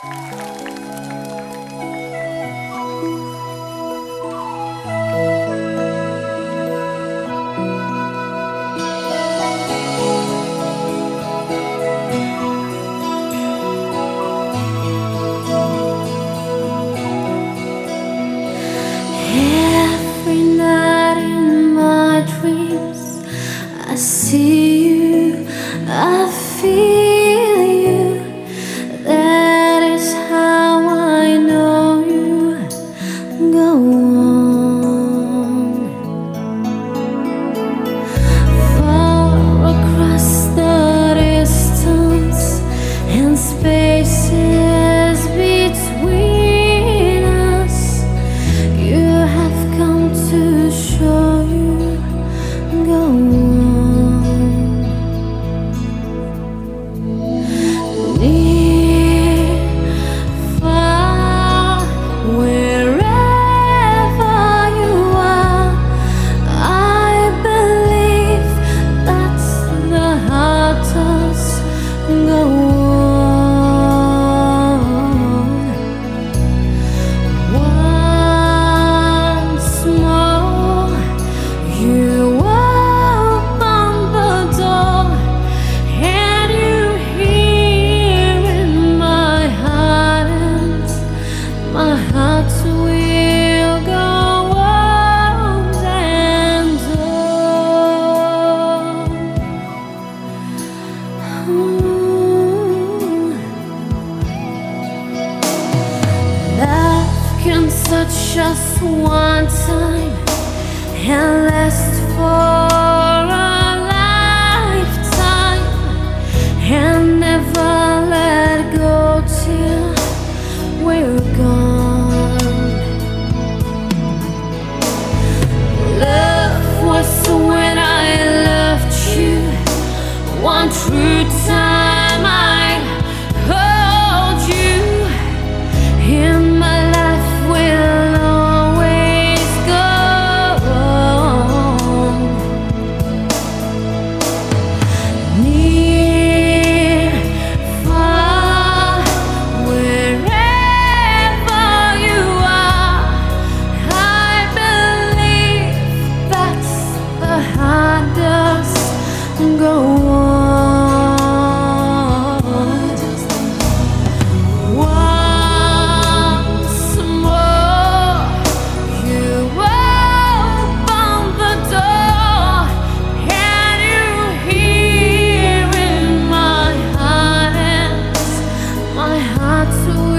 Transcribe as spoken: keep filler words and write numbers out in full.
Every night in my dreams, I see you, I feel you. That is how I know you. Go on. Far across the distance and spaces between us, you have come to show you. Go on. Near, far, wherever you are, I believe that's the hardest. Go on. Once more, you open the door, and you hear in my heart, and my heart will go on and on. Ooh. Love can touch us one time and last for a lifetime, and never let go till we're gone. Love was when I loved you, one true time I hold you. In my life will always go on. Near, far, wherever you are, I believe that's the hardest. Go on. Once more, you open the door, and you hear in my heart, and my heart will